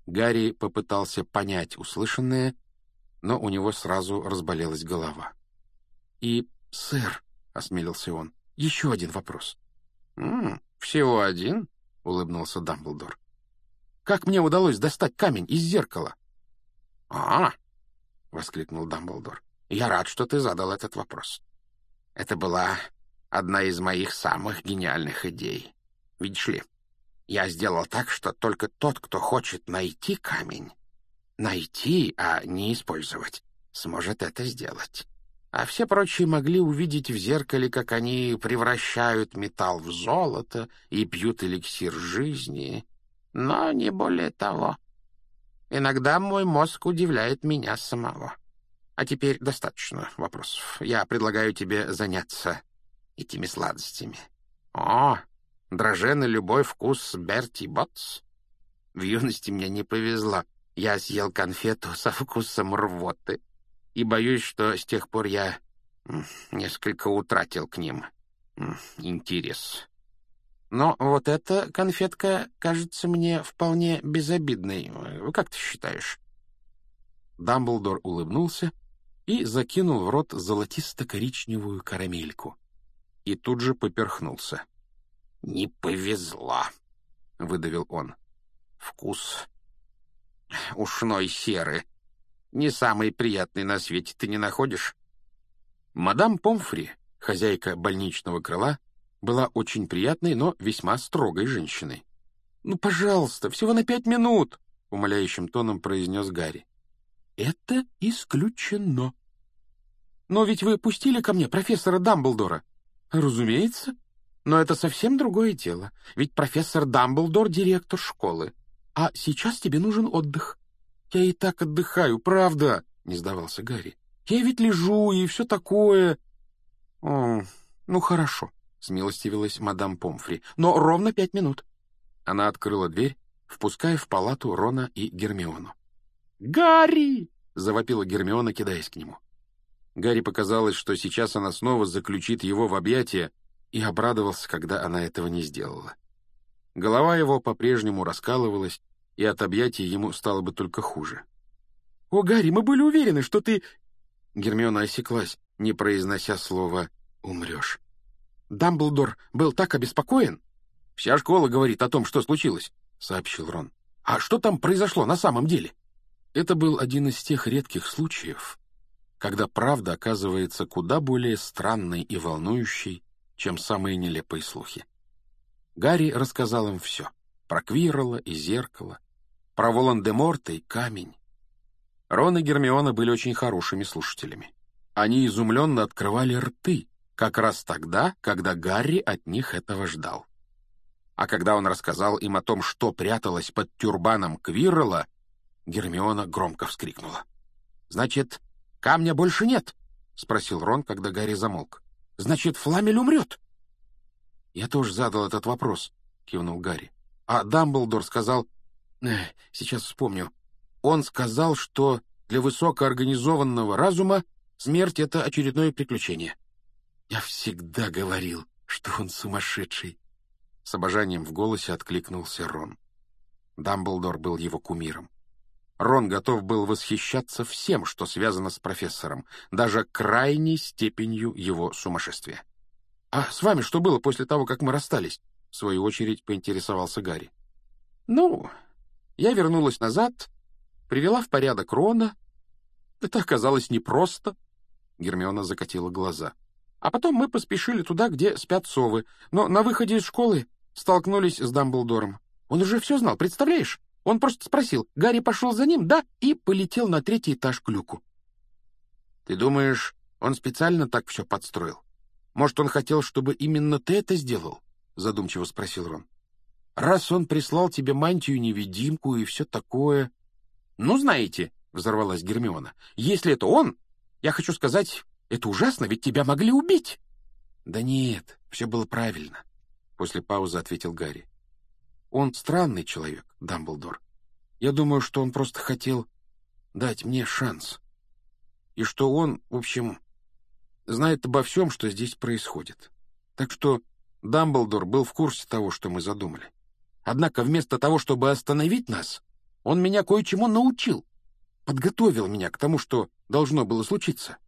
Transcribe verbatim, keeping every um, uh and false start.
Гарри попытался понять услышанное, но у него сразу разболелась голова. «И, сэр», — осмелился он, — «еще один вопрос». «М-м, всего один?» — улыбнулся Дамблдор. «Как мне удалось достать камень из зеркала?» «А!» — воскликнул Дамблдор. «Я рад, что ты задал этот вопрос. Это была одна из моих самых гениальных идей. Видишь ли, я сделал так, что только тот, кто хочет найти камень, найти, а не использовать, сможет это сделать. А все прочие могли увидеть в зеркале, как они превращают металл в золото и пьют эликсир жизни, но не более того. Иногда мой мозг удивляет меня самого. А теперь достаточно вопросов. Я предлагаю тебе заняться этими сладостями. О, дрожженый любой вкус Берти Ботс. В юности мне не повезло. Я съел конфету со вкусом рвоты, и боюсь, что с тех пор я несколько утратил к ним интерес. Но вот эта конфетка кажется мне вполне безобидной. Как ты считаешь?» Дамблдор улыбнулся и закинул в рот золотисто-коричневую карамельку. И тут же поперхнулся. «Не повезло», — выдавил он. «Вкус ушной серы. Не самый приятный на свете, ты не находишь?» Мадам Помфри, хозяйка больничного крыла, была очень приятной, но весьма строгой женщиной. «Ну, пожалуйста, всего на пять минут!» — умоляющим тоном произнес Гарри. «Это исключено». «Но ведь вы пустили ко мне профессора Дамблдора». «Разумеется. Но это совсем другое дело. Ведь профессор Дамблдор — директор школы. А сейчас тебе нужен отдых». «Я и так отдыхаю, правда», — не сдавался Гарри. «Я ведь лежу и все такое». «О, ну хорошо», — смилостивилась мадам Помфри. «Но ровно пять минут». Она открыла дверь, впуская в палату Рона и Гермиону. «Гарри!» — завопила Гермиона, кидаясь к нему. Гарри показалось, что сейчас она снова заключит его в объятия, и обрадовался, когда она этого не сделала. Голова его по-прежнему раскалывалась, и от объятий ему стало бы только хуже. «О, Гарри, мы были уверены, что ты...» Гермиона осеклась, не произнося слова «умрешь». «Дамблдор был так обеспокоен». «Вся школа говорит о том, что случилось», — сообщил Рон. «А что там произошло на самом деле?» Это был один из тех редких случаев, когда правда оказывается куда более странной и волнующей, чем самые нелепые слухи. Гарри рассказал им все — про Квиррелла и зеркало, про Волан-де-Морта и камень. Рон и Гермиона были очень хорошими слушателями. Они изумленно открывали рты, как раз тогда, когда Гарри от них этого ждал. А когда он рассказал им о том, что пряталось под тюрбаном Квиррелла, Гермиона громко вскрикнула. «Значит, камня больше нет?» — спросил Рон, когда Гарри замолк. «Значит, Фламель умрет?» «Я тоже задал этот вопрос», — кивнул Гарри. «А Дамблдор сказал... Эх, сейчас вспомню. Он сказал, что для высокоорганизованного разума смерть — это очередное приключение». «Я всегда говорил, что он сумасшедший», — с обожанием в голосе откликнулся Рон. Дамблдор был его кумиром. Рон готов был восхищаться всем, что связано с профессором, даже крайней степенью его сумасшествия. «А с вами что было после того, как мы расстались?» — в свою очередь поинтересовался Гарри. «Ну, я вернулась назад, привела в порядок Рона. Это оказалось непросто». Гермиона закатила глаза. «А потом мы поспешили туда, где спят совы, но на выходе из школы столкнулись с Дамблдором. Он уже все знал, представляешь? Он просто спросил, Гарри пошел за ним, да, и полетел на третий этаж к люку». «Ты думаешь, он специально так все подстроил? Может, он хотел, чтобы именно ты это сделал?» — задумчиво спросил Рон. «Раз он прислал тебе мантию-невидимку и все такое...» «Ну, знаете», — взорвалась Гермиона, — «если это он, я хочу сказать, это ужасно, ведь тебя могли убить». «Да нет, все было правильно», — после паузы ответил Гарри. «Он странный человек, Дамблдор. Я думаю, что он просто хотел дать мне шанс. И что он, в общем, знает обо всем, что здесь происходит. Так что Дамблдор был в курсе того, что мы задумали. Однако вместо того, чтобы остановить нас, Он меня кое-чему научил, подготовил меня к тому, что должно было случиться.